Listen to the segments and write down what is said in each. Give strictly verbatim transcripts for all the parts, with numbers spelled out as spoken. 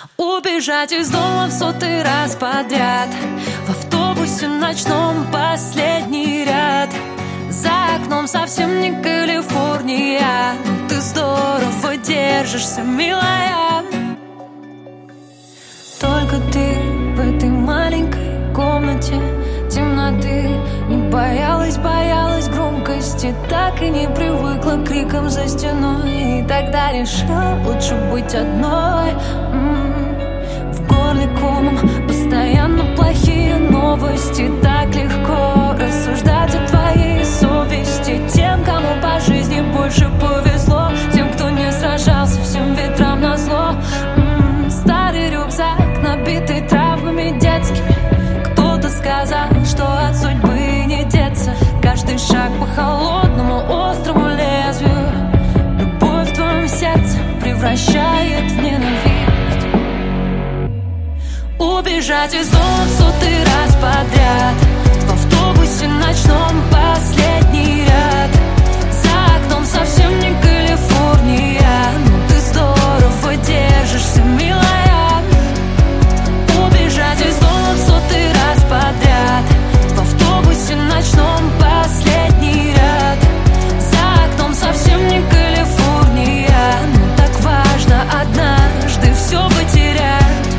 Убежать из дома в сотый раз подряд, в автобусе ночном последний ряд. За окном совсем не Калифорния, но ты здорово держишься, милая. Только ты в этой маленькой комнате темноты не боялась, боялась громкости, так и не привыкла к крикам за стеной. И тогда решила лучше быть одной. М-м-м. В горле комом постоянно плохие новости. Так легко рассуждать о твоей совести. Тем, кому по жизни больше повезло, тем, кто не сражался всем ветрам назло. М-м. Старый рюкзак, набитый травмами детскими. Кто-то сказал, что от судьбы не деться. Каждый шаг по холодному острому лезвию. Любовь в твоем сердце превращает в ненависть. Убежать из дома в сотый раз подряд, в автобусе ночном последний ряд. За окном совсем не Калифорния, но ты здорово держишься, милая. Убежать из дома в сотый раз подряд, в автобусе ночном последний ряд. За окном совсем не Калифорния, но так важно однажды все потерять.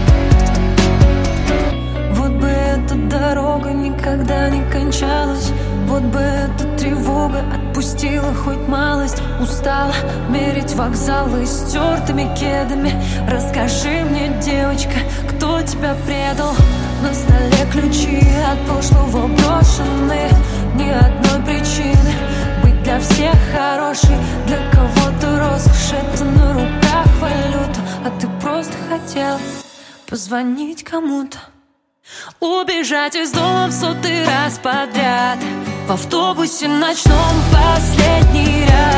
Вот бы эта дорога никогда не кончалась, вот бы эта тревога отпустила хоть малость. Устала мерить вокзалы стертыми кедами. Расскажи мне, девочка, кто тебя предал? На столе ключи от прошлого брошены. Ни одной причины быть для всех хорошей. Для кого-то роскошь — это на руках валюта, а ты просто хотел позвонить кому-то. Убежать из дома в сотый раз подряд, в автобусе ночном последний ряд.